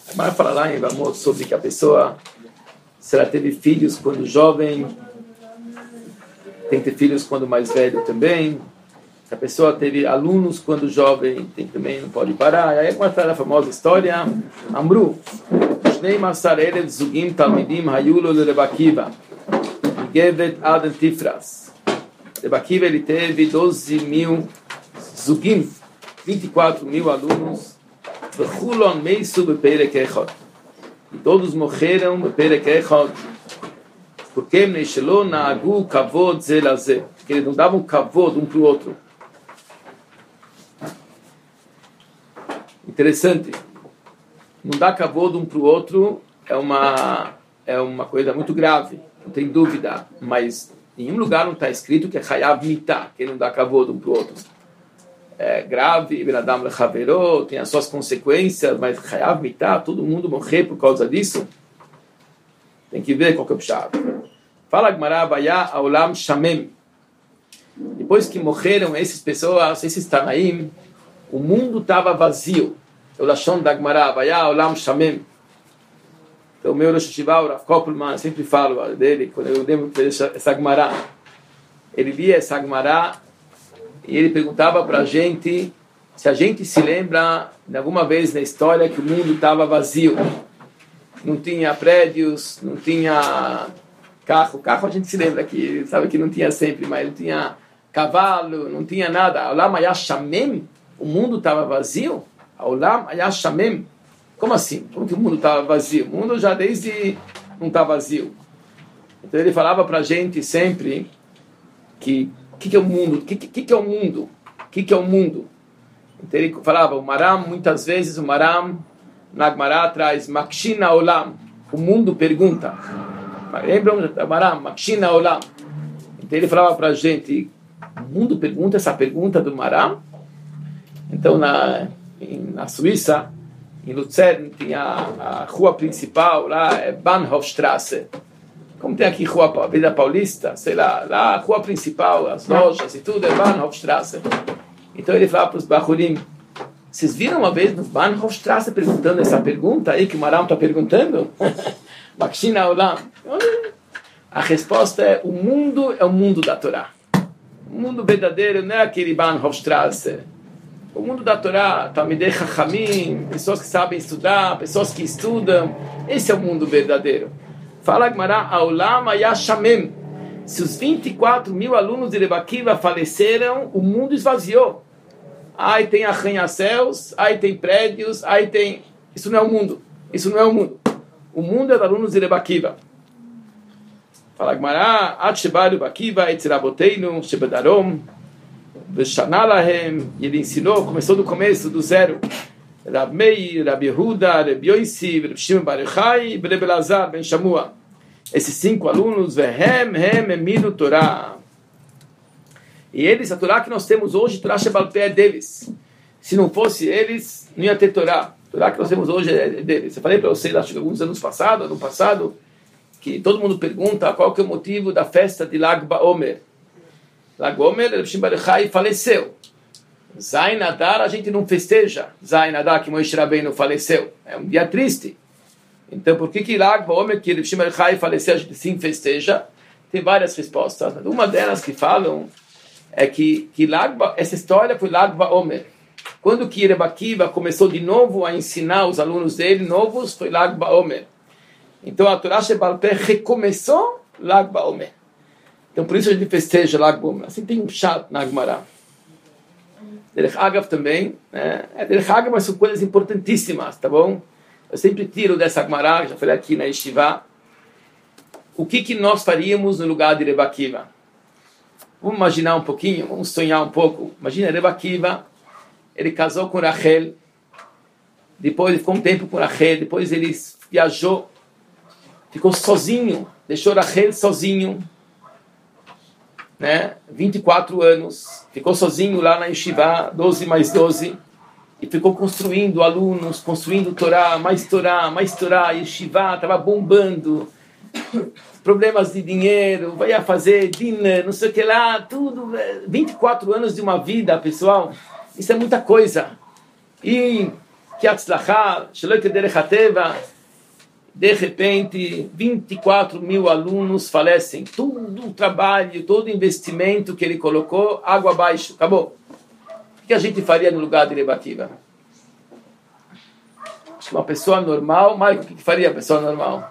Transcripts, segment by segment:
Vai falar lá em Bamot sobre que a pessoa, se ela teve filhos quando jovem, tem que ter filhos quando mais velho também. Se a pessoa teve alunos quando jovem, também não pode parar. E aí mostra a famosa história. Amru, Shnei Masar Eled Zugim Talmidim Hayulo Reb Akiva Gevet Aden Tifras. Reb Akiva, ele teve 12 mil Zugim, 24 mil alunos. Vechulon Meisu Beperek Echot. E todos morreram Beperek Echot. Porque Mneishelo Naagu Kavod Zelazé. Porque eles não davam kavod um para o outro. Interessante. Não dar kavod um para o outro é uma coisa muito grave. Não tem dúvida. Mas em nenhum lugar não está escrito que é Hayav Mitah, que não dá kavod um para o outro. É grave, Benadam Lechaveró, tem as suas consequências, mas Hayav Mitah, todo mundo morrer por causa disso. Tem que ver qual que é o pshat. Fala Gemara, Vayá Aolam Shamem. Depois que morreram essas pessoas, esses Tanaim, o mundo estava vazio. O Lashon da Gemara, Vayá Aolam Shamem. Então o meu Rosh Hashiva, o Rav Koppelman, sempre falo dele, quando eu lembro essa Gemara. Ele lia essa Gemara e ele perguntava para a gente se a gente se lembra de alguma vez na história que o mundo estava vazio. Não tinha prédios, não tinha carro. Carro a gente se lembra que sabe que não tinha sempre, mas não tinha cavalo, não tinha nada. Olam Hayah Shamem, o mundo estava vazio. Olam Hayah Shamem. Como assim? Como que o mundo estava vazio? O mundo já desde não está vazio. Então ele falava para a gente sempre que o que é o mundo? O que é o mundo? O que é o mundo? Então ele falava, o Maram, muitas vezes o Maram na Gemara traz Makshina Olam, o mundo pergunta. Lembram do Maram? Makshina Olam. Então ele falava para a gente, o mundo pergunta essa pergunta do Maram? Então na Suíça, em Luzern, tinha a rua principal, lá é Bahnhofstrasse. Como tem aqui Rua Avenida Paulista, sei lá a rua principal, as lojas e tudo, é Bahnhofstrasse. Então ele falava para os Bachurim, vocês viram uma vez no Bahnhofstrasse perguntando essa pergunta aí que o Maram está perguntando? Makshina Olam. A resposta é, o mundo é o mundo da Torá. O mundo verdadeiro não é aquele Bahnhofstrasse. O mundo da Torá, Talmidei Chachamim, pessoas que sabem estudar, pessoas que estudam, esse é o mundo verdadeiro. Fala Gemara, Aolam Hayah Shamem. Se os 24 mil alunos de Reb Akiva faleceram, o mundo esvaziou. Aí tem arranha-céus, aí tem prédios, aí tem... Isso não é o mundo. Isso não é o mundo. O mundo é dos alunos de Reb Akiva. Fala Gemara, Ad Sheba Reb Akiva, Etziraboteinu, Shebedarom, Veshanalahem. E ele ensinou, começou do começo, do zero. Rab Meir, Rab Yehuda, Rab Yosi, Rab Shimon Bar Yochai, Rab Elazar ben Shamua. Esses 5 alunos, Vehem, Hem, Emilu, Torá. E eles, a Torá que nós temos hoje, Torá Shebal Peh é deles. Se não fosse eles, não ia ter Torá. A Torá que nós temos hoje é deles. Eu falei para vocês, acho que alguns anos passados, ano passado, que todo mundo pergunta qual que é o motivo da festa de Lag BaOmer. Lag BaOmer, Rab Shimon Bar Yochai faleceu. Zain Adar a gente não festeja. Zain Adar que Moshe Rabbeinu faleceu. É um dia triste. Então por que Lag BaOmer, que Reb Shimon Bar Yochai faleceu, a gente sim festeja? Tem várias respostas. Mas uma delas que falam é que essa história foi Lag BaOmer. Quando que Reb Akiva começou de novo a ensinar os alunos dele novos, foi Lag BaOmer. Então a Torá Shebal Peh recomeçou Lag BaOmer. Então por isso a gente festeja Lag BaOmer. Assim tem um chat na Gemara. Derech Agav também, né? Derech Agav, mas são coisas importantíssimas, tá bom? Eu sempre tiro dessa Gemara, já falei aqui na Yeshiva, o que nós faríamos no lugar de Reb Akiva? Vamos imaginar um pouquinho, vamos sonhar um pouco. Imagina Reb Akiva, ele casou com Rachel, depois ele ficou um tempo com Rachel, depois ele viajou, ficou sozinho, deixou Rachel sozinho, né? 24 anos, ficou sozinho lá na Yeshiva, 12 mais 12, e ficou construindo alunos, construindo Torá, mais Yeshiva estava bombando, problemas de dinheiro, vai fazer dinner, não sei o que lá, tudo, 24 anos de uma vida, pessoal, isso é muita coisa. E que atzlachá, shelok derech hateva. De repente, 24 mil alunos falecem. Todo o trabalho, todo o investimento que ele colocou, água abaixo. Acabou. O que a gente faria no lugar de Rebbe Akiva? Acho que uma pessoa normal... Marco, o que faria a pessoa normal?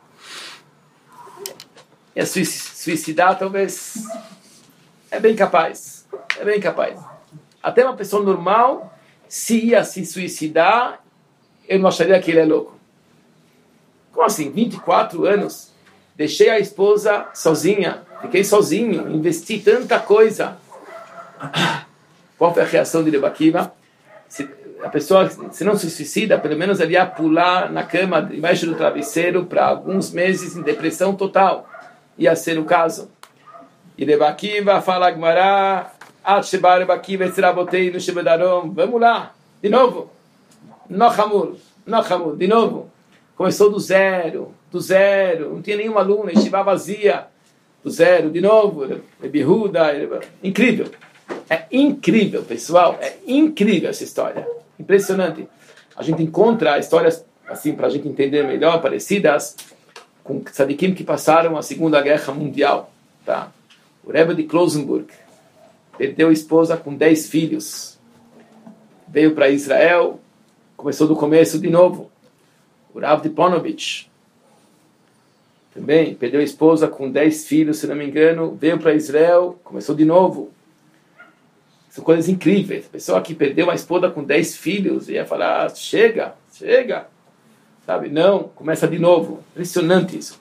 Ia suicidar, talvez? É bem capaz. É bem capaz. Até uma pessoa normal, se ia se suicidar, eu não acharia que ele é louco. Como assim? 24 anos, deixei a esposa sozinha, fiquei sozinho, investi tanta coisa. Qual foi a reação de Rebbe Akiva? Se a pessoa, se não se suicida, pelo menos ele ia pular na cama, embaixo do travesseiro, para alguns meses em depressão total. Ia ser o caso. E Rebbe Akiva fala, Gmará, Rebbe Akiva, no Shebedarom, vamos lá, de novo. Nochamur, de novo. Começou do zero, não tinha nenhum aluno, a yeshiva vazia, do zero, de novo, incrível, é incrível, pessoal, é incrível essa história, impressionante. A gente encontra histórias, assim, para a gente entender melhor, parecidas com tzadikim que passaram a Segunda Guerra Mundial, tá? O Rebbe de Klausenburg perdeu a esposa com 10 filhos, veio para Israel, começou do começo de novo. O Rav de Ponovitch também perdeu a esposa com 10 filhos, se não me engano, veio para Israel, começou de novo. São coisas incríveis. A pessoa que perdeu uma esposa com 10 filhos ia falar, chega, sabe? Não, começa de novo. Impressionante isso.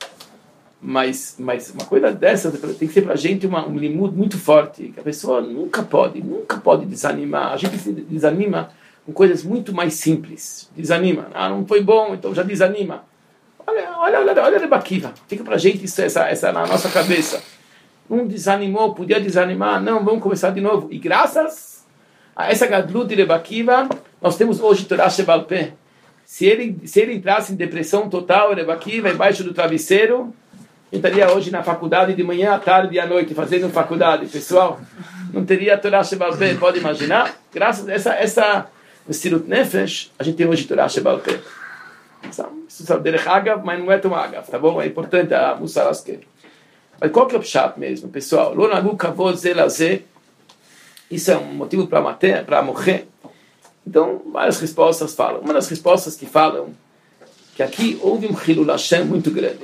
Mas uma coisa dessa tem que ser para a gente um limud muito forte, que a pessoa nunca pode desanimar. A gente se desanima com coisas muito mais simples. Desanima. Não foi bom, então já desanima. Olha Rebbe Akiva. Fica pra gente essa na nossa cabeça. Não desanimou, podia desanimar. Não, vamos começar de novo. E graças a essa gadlut de Rebbe Akiva, nós temos hoje Torah Shebal Peh. Se ele entrasse em depressão total, Rebbe Akiva, embaixo do travesseiro, eu estaria hoje na faculdade de manhã, à tarde e à noite, fazendo faculdade. Pessoal, não teria Torah Shebal Peh, pode imaginar? Graças a essa no Sirut Nefesh, a gente tem hoje Torah Shebal Peh. Isso sabe derech agav, mas não é tão agav, tá bom? É importante a Mussar Askel. Mas qual que é o pshat mesmo, pessoal? Lo nagu kavod ze laze. Isso é um motivo para morrer. Então, várias respostas falam. Uma das respostas que falam que aqui houve um Chilul Hashem muito grande.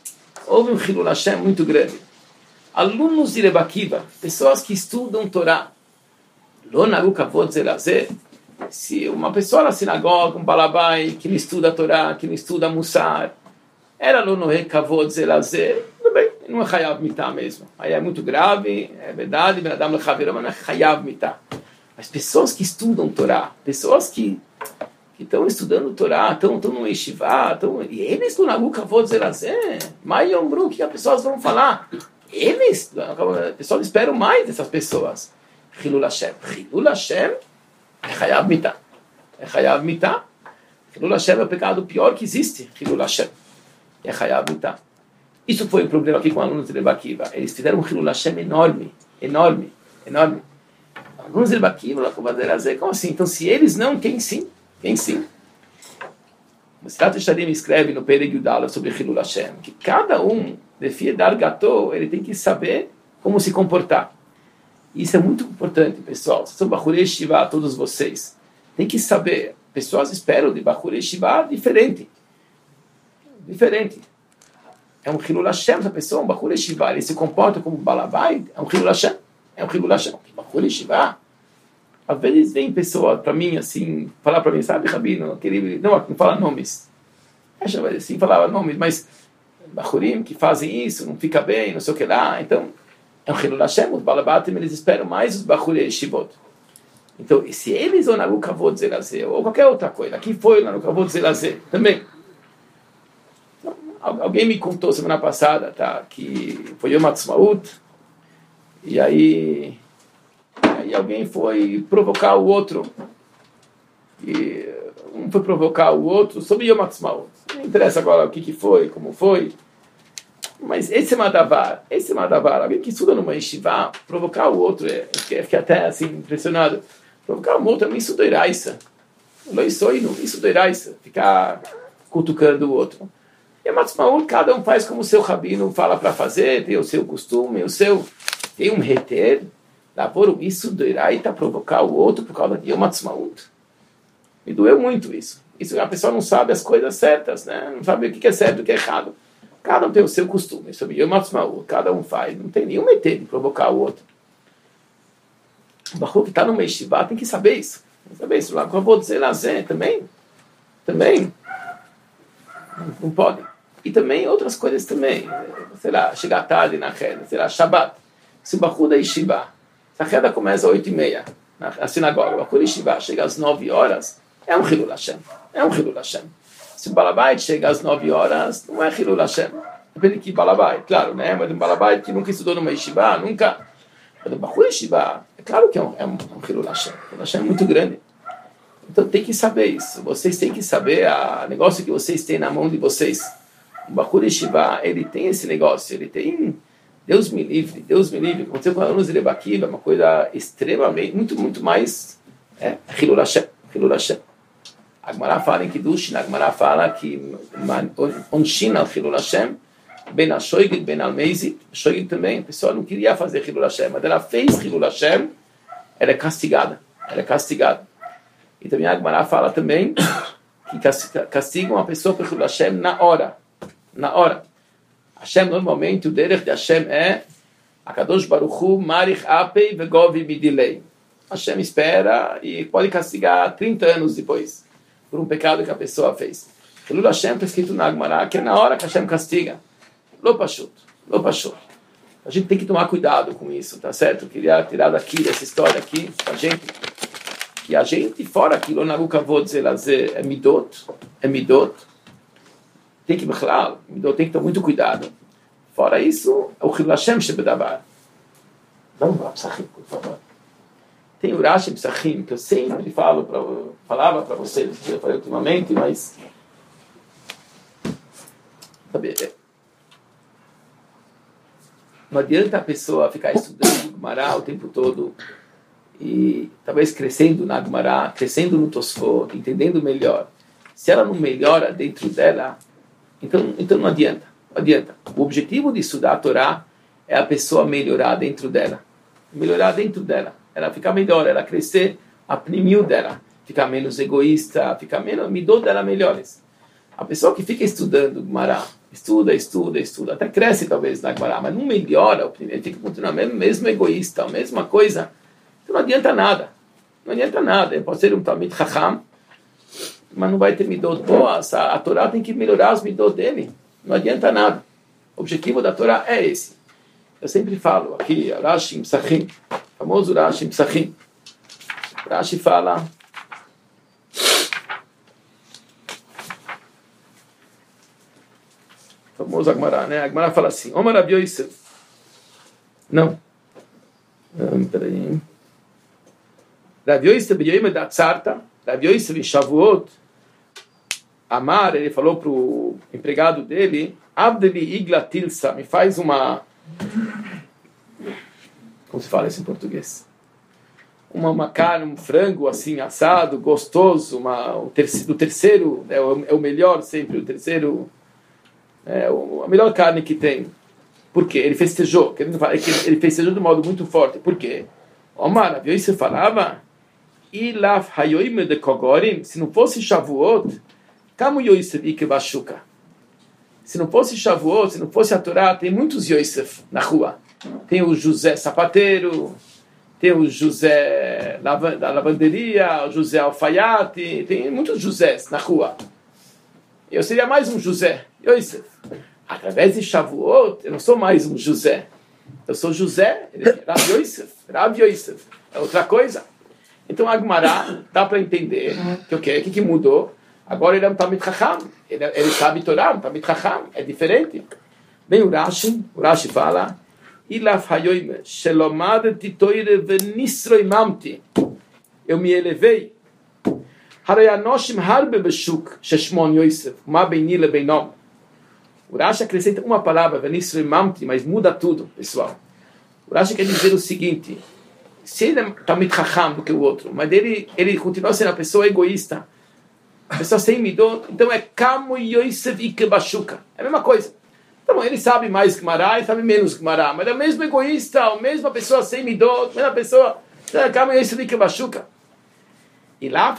Alunos de Rebbe Akiva, pessoas que estudam Torá. Lo nagu kavod ze laze. Se uma pessoa na sinagoga, um balabai, que não estuda a Torá, que não estuda Mussar, era lo nohe kavod ze laze, tudo bem, não é chayav mitah mesmo. Aí é muito grave, é verdade, ben adam lechaveró, mas não é chayav mitah. Mas pessoas que estudam Torá, pessoas que estão estudando Torá, estão no yeshiva, e eles não nagu kavod ze laze, mai yombru, o que as pessoas vão falar? Eles, o pessoal espera mais dessas pessoas. Chilul Hashem, é chayav mitah. Chilul Hashem é o pecado pior que existe. Chilul Hashem é chayav mitah. Isso foi o problema aqui com alunos de Rebbe Akiva. Eles fizeram um Chilul Hashem enorme. Alunos de Rebbe Akiva, como assim? Então, se eles não, quem sim? O Sirat Yesharim escreve no Perek Yudala sobre Chilul Hashem que cada um, de dar gato, ele tem que saber como se comportar. Isso é muito importante, pessoal. Vocês são Bachurei Shiva, todos vocês. Tem que saber. Pessoas esperam de Bachurei Shiva diferente. É um Chilul Hashem, essa pessoa, um Bachurei Shiva. Ele se comporta como Balabai, é um Chilul Hashem. Bachurei Shiva. Às vezes vem pessoa para mim, assim, falar para mim, sabe, Rabino, não fala nomes. Assim, falava nomes, mas Bachurim que fazem isso, não fica bem, não sei o que lá. Então, é um Chilul Hashem, os Balabatim, eles esperam mais os Bachurei Shivot. Então, e se eles ou Nagu Kavod Zelazé, ou qualquer outra coisa, aqui foi o Nagu Kavod Zelazé, também. Então, alguém me contou semana passada, tá, que foi Yom Ha'atzmaut, e aí alguém foi provocar o outro. E um foi provocar o outro sobre Yom Ha'atzmaut. Não interessa agora o que foi, como foi. Mas esse é Madavar. Alguém que estuda numa yeshiva, provocar o outro, fiquei até assim impressionado. Provocar o outro é uma estudoiraça. Isso doerá, isso, ficar cutucando o outro. E a Matzmaut, cada um faz como o seu rabino fala para fazer, tem o seu costume, tem um reter, isso doerá e provocar o outro por causa de Matzmaut. Me doeu muito isso. A pessoa não sabe as coisas certas, né? Não sabe o que é certo e o que é errado. Cada um tem o seu costume, sobre Matzmaut, cada um faz. Não tem nenhum reter de provocar o outro. O Baruch que está no Yeshiva tem que saber isso. Tem que saber isso. Lá, eu vou dizer Lazé também. Não pode. E também outras coisas também. Sei lá, chegar tarde na reda. Sei lá, Shabbat. Se o Baruch da Yeshiva, se a reda começa às 8h30 na sinagoga, o Baruch da Yeshiva chega às 9 horas, é um Hilul Hashem. Se o Balabait chega às 9 horas, não é Hilul Hashem. Depende de que Balabait, claro, né? Mas um Balabait que nunca estudou numa Yeshiva, nunca. Mas o Baruch da Yeshiva, é claro que é um Hilul Hashem. O Hilul Hashem é muito grande. Então tem que saber isso. Vocês têm que saber o negócio que vocês têm na mão de vocês. O Baruch Yeshiva, ele tem esse negócio. Ele tem... Deus me livre. Aconteceu com alunos de Rebbe Akiva, uma coisa extremamente, muito mais... Hilul Hashem. A Gemara fala em Kiddush, a Gemara fala que Onshin al Hilul Hashem, Ben al-Shoigid, Ben al-Meizit. Shoigid também, a pessoa não queria fazer Hilul Hashem, mas ela fez Hilul Hashem, ela é castigada. E também a Gemara fala também que castigam uma pessoa por Hilul Hashem na hora. Hashem, normalmente, o derech de Hashem é Akadosh Baruch Hu, Marich Apei, Vegovi Midilei. Hashem espera e pode castigar 30 anos depois, por um pecado que a pessoa fez. Hilul Hashem está escrito na Gemara que é na hora que Hashem castiga. Lo pashut. A gente tem que tomar cuidado com isso, tá certo? Eu queria tirar daqui, dessa história aqui, a gente... E a gente, fora aquilo, na Rukavod Zelazé, é midot, tem que tomar muito cuidado. Fora isso, é o Hilul Hashem Shebedavar. Vamos lá, Psachim, por favor. Tem o Rashi Psachim, que eu sempre falava para vocês, eu falei ultimamente, mas... Sabe, não adianta a pessoa ficar estudando Gemara o tempo todo e talvez crescendo na Gemara, crescendo no Tosfot, entendendo melhor. Se ela não melhora dentro dela, então não adianta. O objetivo de estudar a Torá é a pessoa melhorar dentro dela. Ela ficar melhor, ela crescer a pnimil dela, ficar menos egoísta, ficar menos, midot dela melhores. A pessoa que fica estudando Gemara, estuda, até cresce talvez na Gemara, mas não melhora, ele fica continuando mesmo egoísta, a mesma coisa. Então não adianta nada. Ele pode ser um Talmid Chacham, mas não vai ter midot boas. A Torá tem que melhorar os midot dele. Não adianta nada. O objetivo da Torá é esse. Eu sempre falo aqui, Rashi Psachim, famoso Rashi Psachim. Rashi fala... famoso Agmará, né? Agmará fala assim, Omar Rav Yosef. Não. Peraí. Rav Yosef b'yoyim da tzarta, Rav Yosef em Shavuot, Amar, ele falou para o empregado dele, Abdeli igla tilsa, me faz uma... Como se fala isso em português? Uma carne, um frango assim, assado, gostoso, do terceiro, é o melhor sempre, o terceiro, a melhor carne que tem. Por quê? Ele festejou, ele festejou de um modo muito forte. Por quê? Omar, viu isso? Você falava, Ilaf hayoim de kogorim, se não fosse Shavuot, Kamu Yosef Ikevashuka. Se não fosse Shavuot, se não fosse a Torá, tem muitos Yosef na rua. Tem o José sapateiro, tem o José da lavanderia, o José alfaiate, tem muitos Josés na rua. Eu seria mais um José, Yosef. Através de Shavuot, eu não sou mais um José. Eu sou José, Rav Yosef. É outra coisa. Então, a Gemara dá para entender que o que mudou? Agora ele é um Talmid Chacham. Ele sabe Torá, um Talmid Chacham. É diferente. Vem o Rashi fala, Ilaf hayoim shelomadeti toire venisro imamti. Eu me elevei. Harayanoshim harbe beshuk sheshmon Yosef. Ma beini lebeinom. O Rashi acrescenta uma palavra, venisro imamti, mas muda tudo, pessoal. O Rashi quer dizer o seguinte, se ele está muito racham do que o outro, mas ele continua sendo uma pessoa egoísta, a pessoa sem midot, então é Kamo Yosef Ikebashuka. É a mesma coisa. Então, ele sabe mais que Mará, ele sabe menos que Mará, mas é o mesmo egoísta, a mesma pessoa sem midot, a mesma pessoa, Kamo Yosef Ikebashuka. E lá,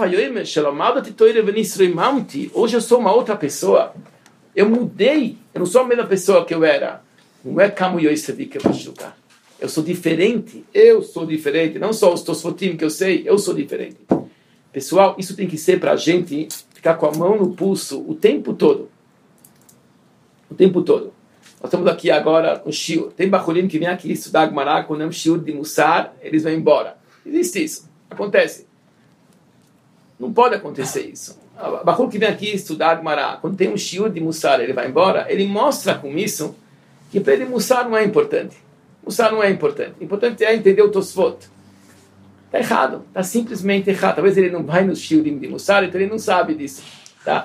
hoje eu sou uma outra pessoa. Eu mudei, eu não sou a mesma pessoa que eu era. Não é Kamo Yosef Ikebashuka. Eu sou diferente, não só os Tosfotim que eu sei, eu sou diferente. Pessoal, isso tem que ser para a gente ficar com a mão no pulso o tempo todo. O tempo todo. Nós estamos aqui agora no shiur. Tem bachurim que vem aqui estudar Gemara, quando é um shiur de Mussar, eles vão embora. Existe isso. Acontece. Não pode acontecer isso. O bachur que vem aqui estudar Gemara, quando tem um shiur de Mussar, ele vai embora, ele mostra com isso que para ele Mussar não é importante. Mussar não é importante. O importante é entender o Tosfot. Está errado, está simplesmente errado. Talvez ele não vai no shiurim de Mussar, então ele não sabe disso. Tá?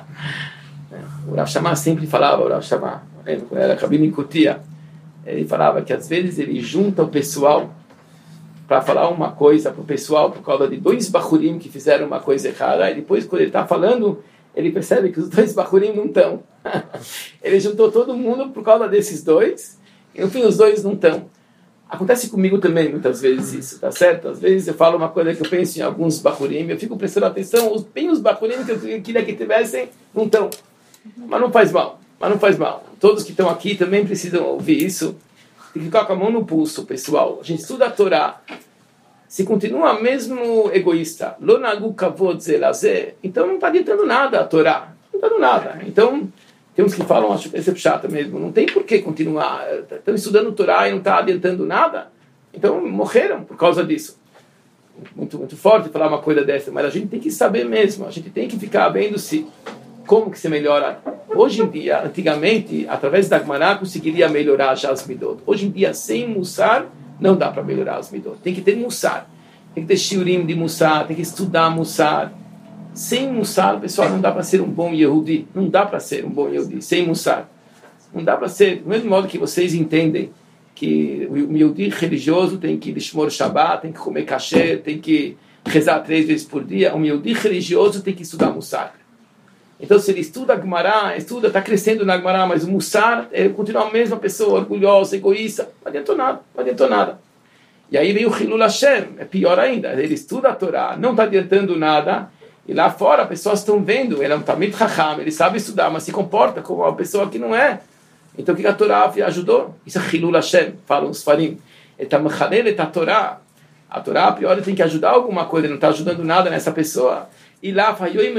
O Rav Shammah sempre falava, o Rav Shammah, quando era Rabino em Kutia, ele falava que às vezes ele junta o pessoal para falar uma coisa para o pessoal por causa de dois bachurim que fizeram uma coisa errada, e depois quando ele está falando, ele percebe que os dois bachurim não estão. Ele juntou todo mundo por causa desses dois, e no fim os dois não estão. Acontece comigo também, muitas vezes, isso, tá certo? Às vezes eu falo uma coisa que eu penso em alguns bachurim, eu fico prestando atenção, bem os bachurim que eu queria que tivessem, não estão. Mas não faz mal, Todos que estão aqui também precisam ouvir isso. Tem que ficar com a mão no pulso, pessoal. A gente estuda a Torá. Se continua mesmo egoísta, então não está adiantando nada a Torá. Não está dando nada. Então, tem uns que falam, acho que esse é chato mesmo, não tem por que continuar. Estão estudando Torá e não está adiantando nada. Então, morreram por causa disso. Muito, muito forte falar uma coisa dessa, mas a gente tem que saber mesmo. A gente tem que ficar vendo se como que se melhora. Hoje em dia, antigamente, através da Gemara, conseguiria melhorar já as midot. Hoje em dia, sem Mussar, não dá para melhorar as midot. Tem que ter Mussar. Tem que ter shiurim de Mussar, tem que estudar Mussar. Sem Mussar, pessoal, não dá para ser um bom Yehudi. Não dá para ser um bom Yehudi. Sem Mussar. Não dá para ser, do mesmo modo que vocês entendem que o Yehudi religioso tem que lishmor Shabbat, tem que comer kasher, tem que rezar 3 vezes por dia. O Yehudi religioso tem que estudar Mussar. Então, se ele estuda a Gemara, está crescendo na Gemara, mas o Mussar, ele continua a mesma pessoa, orgulhosa, egoísta, não adiantou nada. E aí vem o Hilul Hashem, é pior ainda, ele estuda a Torá, não está adiantando nada, e lá fora as pessoas estão vendo, ele é um Talmid Chacham, ele sabe estudar, mas se comporta como uma pessoa que não é. Então, o que a Torá ajudou? Isso é Hilul Hashem, falam os farim. Ele está mechalel, a Torá, a pior, ele tem que ajudar alguma coisa, ele não está ajudando nada nessa pessoa. E lá,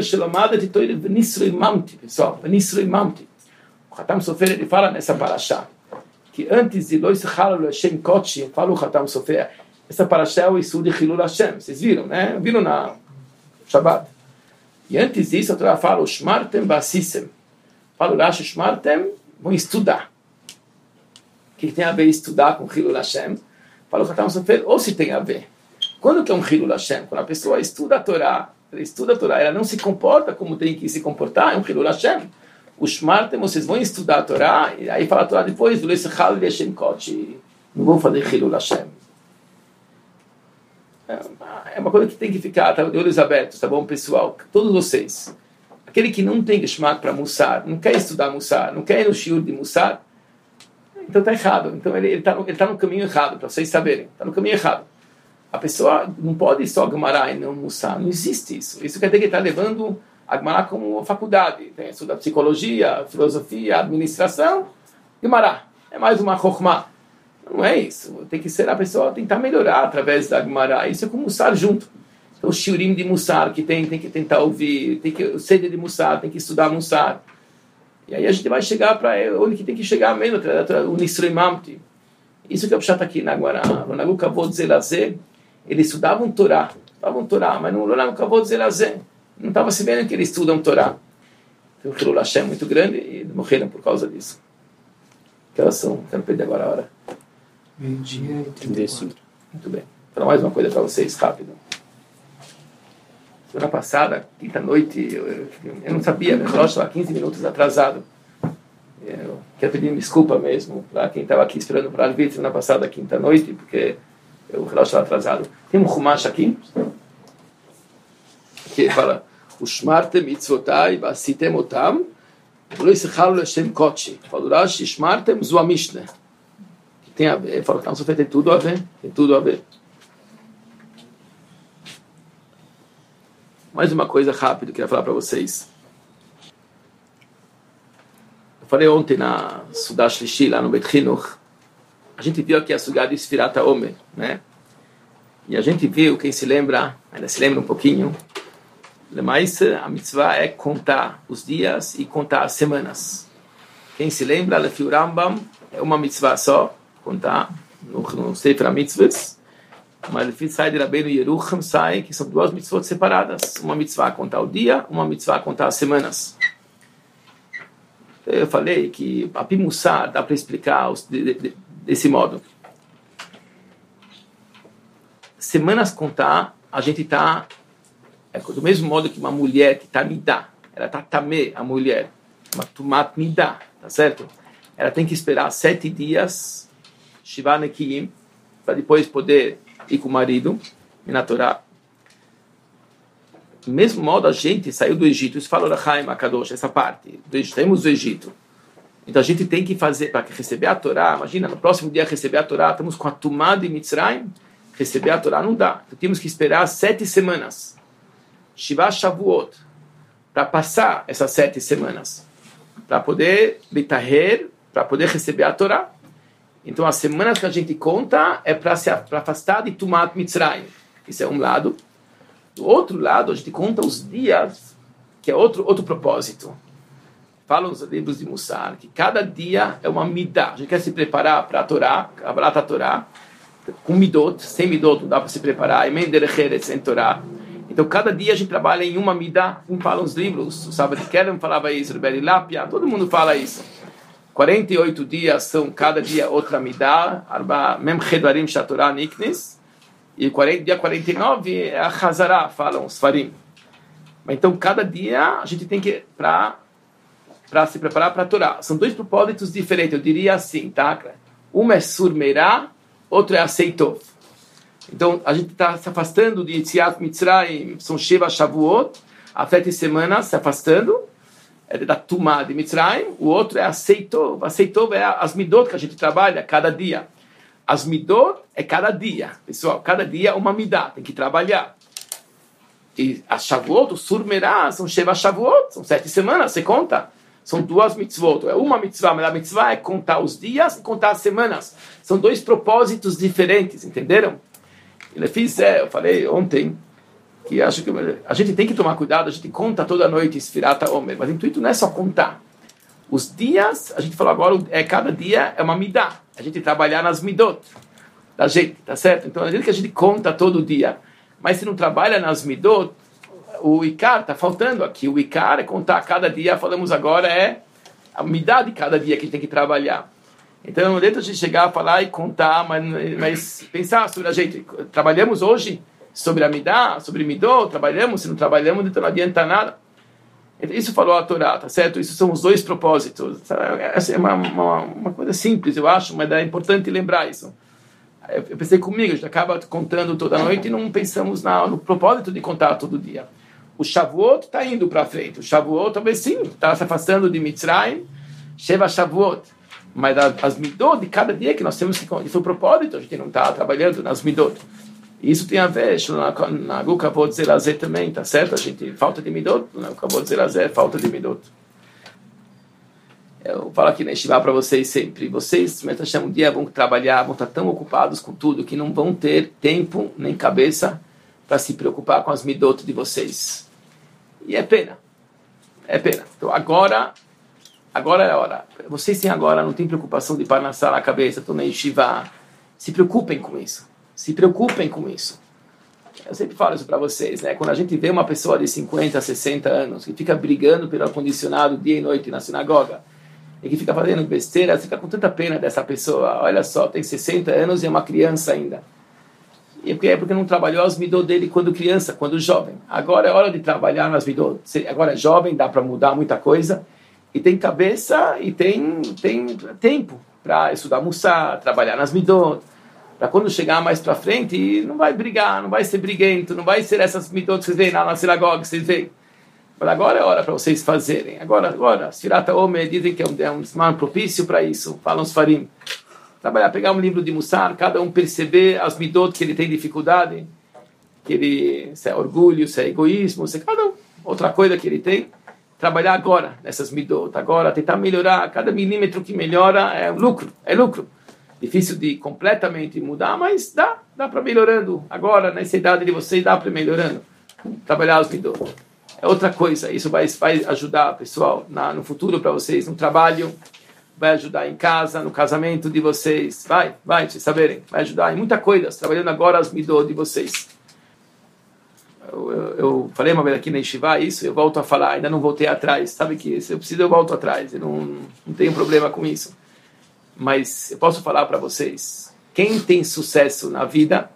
pessoal, o Hatam Sofer, ele fala nessa parashá, que antes de Lois Halal Hashem Kotchi, fala o Hatam Sofer, essa parashá é o Isur de Hilul Hashem, vocês viram, né? Viram na Shabbat. E antes disso, a Torá fala o Shmartem Basisem, fala o Rashi Shmartem, vão estudar. O que tem a ver estudar com Hilul Hashem? Fala o Hatam Sofer, ou se tem a ver. Quando que é um Hilul Hashem? Quando a pessoa estuda a Torá, ela não se comporta como tem que se comportar, é um Hilul Hashem. O Shmartem, vocês vão estudar a Torá, e aí fala a Torá depois, não vão fazer Hilul Hashem. É uma coisa que tem que ficar, tá, de olhos abertos, tá bom, pessoal? Todos vocês. Aquele que não tem Geshmak para Mussar, não quer estudar Mussar, não quer ir no shiur de Mussar, então está errado. Então ele tá no caminho errado, para vocês saberem. Está no caminho errado. A pessoa não pode só Gemara e não Mussar. Não existe isso. Isso quer dizer que ele está levando a Gemara como uma faculdade. Tem estuda psicologia, filosofia, administração. Gemara. É mais uma Chokhmah. Não é isso. Tem que ser a pessoa tentar melhorar através da Gemara. Isso é com Mussar junto. Então, o shiurim de Mussar que tem que tentar ouvir. Tem que o sede de Mussar, tem que estudar Mussar. E aí a gente vai chegar para onde que tem que chegar mesmo. O Nisrei Mamti. Isso que é o Pshat aqui na Gemara. No Nagu Kavod Zelazé. Eles estudavam Torá, mas não não estava se vendo que eles estudam Torá. Tem um Hilul Hashem muito grande e eles morreram por causa disso. Que elas são? Quero perder agora a hora. 12h34. Muito bem. Vou falar mais uma coisa para vocês, rápido. Semana passada, quinta-noite, eu não sabia, meu relógio estava 15 minutos atrasado. Eu quero pedir desculpa mesmo para quem estava aqui esperando para a Arvit semana passada, quinta-noite, porque o relógio está atrasado. Tem um Chumash aqui, que fala, Ushmartem mitzvotai vasitem otam, lo yisechalu Hashem kodesh. Fala, Rashi, Shmartem zu a Mishnah. Que tem a ver, fala, não, tem tudo a ver, tem tudo a ver. Mais uma coisa rápida que eu queria falar para vocês. Eu falei ontem na Sudah Shlishi, lá no Beit Chinuch, a gente viu aqui a Sugá de Sfirat HaOmer, né? E a gente viu, quem se lembra, ainda se lembra um pouquinho, mas a mitzvah é contar os dias e contar as semanas. Quem se lembra, Lefi Rambam, é uma mitzvah só, contar no Sefer HaMitzvahs, mas Lefi sai de Rabbeinu Yerucham, sai que são duas mitzvot separadas. Uma mitzvah contar o dia, uma mitzvah contar as semanas. Eu falei que a Pimussar dá para explicar desse modo. Semanas contar, a gente está do mesmo modo que uma mulher que está nidá, ela está tamé, a mulher, uma tumat nidá, tá certo? Ela tem que esperar 7 dias, Shiva Nekiyim, para depois poder ir com o marido, na Torá. Do mesmo modo, a gente saiu do Egito, isso fala o Rachaim Akadosh, essa parte, saímos do Egito. Então a gente tem que fazer, para receber a Torá, imagina, no próximo dia receber a Torá, estamos com a Tumá de Mitzrayim, receber a Torá não dá, então temos que esperar 7 semanas. Shiva Shavuot, para passar essas 7 semanas, para poder bitaher, para poder receber a Torá. Então as semanas que a gente conta é para afastar de Tumat Mitzrayim. Isso é um lado. Do outro lado, a gente conta os dias, que é outro propósito. Falam os livros de Mussar, que cada dia é uma midah. A gente quer se preparar para a Torá, a Torá, com midot, sem midot não dá para se preparar, emem derecheret, sem Torá. Então, cada dia a gente trabalha em uma midah, como falam os livros. O Saba de Kerem falava isso, o Beri Lapia, todo mundo fala isso. 48 dias são cada dia outra midah, Mem Chedarim Shatorah Niknis, e dia 49 é a Hazará, falam os Farim. Então, cada dia a gente tem que, para se preparar para a Torá. São 2 propósitos diferentes, eu diria assim, tá? Um é Surmeirá, outro é Aceitov. Então, a gente está se afastando de Yetziat Mitzrayim, são Sheva Shavuot, há 7 semanas se afastando, é da Tumá de Mitzrayim, o outro é Aceitov. Aceitov é as midot que a gente trabalha cada dia. As midot é cada dia, pessoal, cada dia é uma midá, tem que trabalhar. E as Shavuot, o Surmerá, são Sheva Shavuot, são 7 semanas, você conta? São 2 mitzvot, é uma mitzvah, mas a mitzvah é contar os dias e contar as semanas. São 2 propósitos diferentes, entenderam? Eu falei ontem que acho que a gente tem que tomar cuidado, a gente conta toda noite Sfirat HaOmer, mas o intuito não é só contar. Os dias, a gente falou agora, cada dia é uma midah, a gente trabalhar nas midot da gente, tá certo? Então, a gente que a gente conta todo dia, mas se não trabalha nas midot, o Ikar está faltando aqui. O Ikar é contar cada dia, falamos agora, é a midah de cada dia que a gente tem que trabalhar. Então, não adianta a gente chegar a falar e contar, mas pensar sobre a gente. Trabalhamos hoje sobre a midah, sobre midot, trabalhamos, se não trabalhamos, então não adianta nada. Isso falou a Torá, tá certo? Isso são os 2 propósitos. Essa é uma coisa simples, eu acho, mas é importante lembrar isso. Eu pensei comigo, a gente acaba contando toda noite e não pensamos no propósito de contar todo dia. O Shavuot está indo para frente. O Shavuot talvez sim, está se afastando de Mitzrayim, Sheva Shavuot. Mas as midot de cada dia que nós temos que... Isso é o propósito, a gente não está trabalhando nas midot. Isso tem a ver, na Gukavot Zelazé também, tá certo? A gente, falta de midot, na Gukavot Zelazé, falta de midot. Eu falo aqui na Yeshiva para vocês sempre, vocês, um dia vão trabalhar, vão estar tão ocupados com tudo, que não vão ter tempo nem cabeça para se preocupar com as midot de vocês. E é pena. Então agora é a hora. Vocês têm agora, não tem preocupação de parnassá na cabeça, estão na Yeshiva. Se preocupem com isso. Eu sempre falo isso para vocês, né? Quando a gente vê uma pessoa de 50, 60 anos que fica brigando pelo ar-condicionado dia e noite na sinagoga e que fica fazendo besteira, você fica com tanta pena dessa pessoa. Olha só, tem 60 anos e é uma criança ainda. E é porque não trabalhou as midot dele quando criança, quando jovem. Agora é hora de trabalhar nas midot. Agora é jovem, dá para mudar muita coisa. E tem cabeça e tem tempo para estudar Mussar, trabalhar nas midot. Para quando chegar mais para frente, não vai brigar, não vai ser briguento, não vai ser essas midot que vocês veem lá na sinagoga, que vocês veem. Mas agora é hora para vocês fazerem. Agora, Sfirat HaOmer dizem que é um semana propício para isso. Falam os farim. Trabalhar, pegar um livro de Mussar, cada um perceber as midot que ele tem dificuldade, que ele, se é orgulho, se é egoísmo, se é cada outra coisa que ele tem. Trabalhar agora nessas midot, agora tentar melhorar. Cada milímetro que melhora é lucro, é lucro. Difícil de completamente mudar, mas dá para melhorando. Agora, nessa idade de vocês, dá para melhorando. Trabalhar os midot. É outra coisa. Isso vai ajudar, pessoal, no futuro para vocês, no trabalho. Vai ajudar em casa, no casamento de vocês. Vai, vocês saberem. Vai ajudar em muita coisa. Trabalhando agora as midot de vocês. Eu falei uma vez aqui na Yeshiva isso, eu volto a falar. Ainda não voltei atrás. Sabe que se eu preciso, eu volto atrás. Eu não tenho problema com isso. Mas eu posso falar para vocês, quem tem sucesso na vida,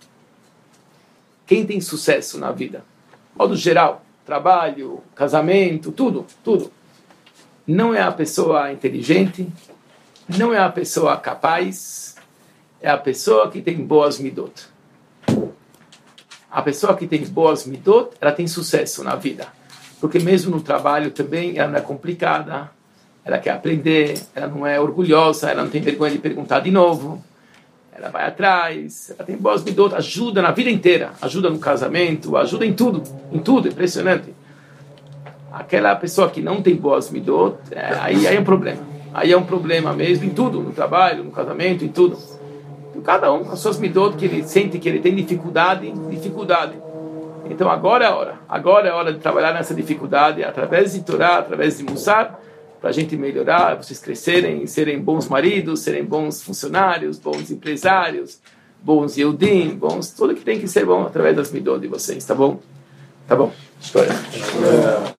modo geral, trabalho, casamento, tudo, não é a pessoa inteligente, não é a pessoa capaz, é a pessoa que tem boas midot. A pessoa que tem boas midot, ela tem sucesso na vida, porque mesmo no trabalho também, ela não é complicada, ela quer aprender, ela não é orgulhosa, ela não tem vergonha de perguntar de novo, ela vai atrás, ela tem boas midot, ajuda na vida inteira, ajuda no casamento, ajuda em tudo, impressionante. Aquela pessoa que não tem boas midot, aí é um problema. Aí é um problema mesmo em tudo, no trabalho, no casamento, em tudo. Então, cada um, as suas midot que ele sente que ele tem dificuldade. Então agora é hora de trabalhar nessa dificuldade, através de Torá, através de Mussar, para a gente melhorar, vocês crescerem, serem bons maridos, serem bons funcionários, bons empresários, bons Yehudim, tudo que tem que ser bom através das midot de vocês, tá bom? Tá bom. História.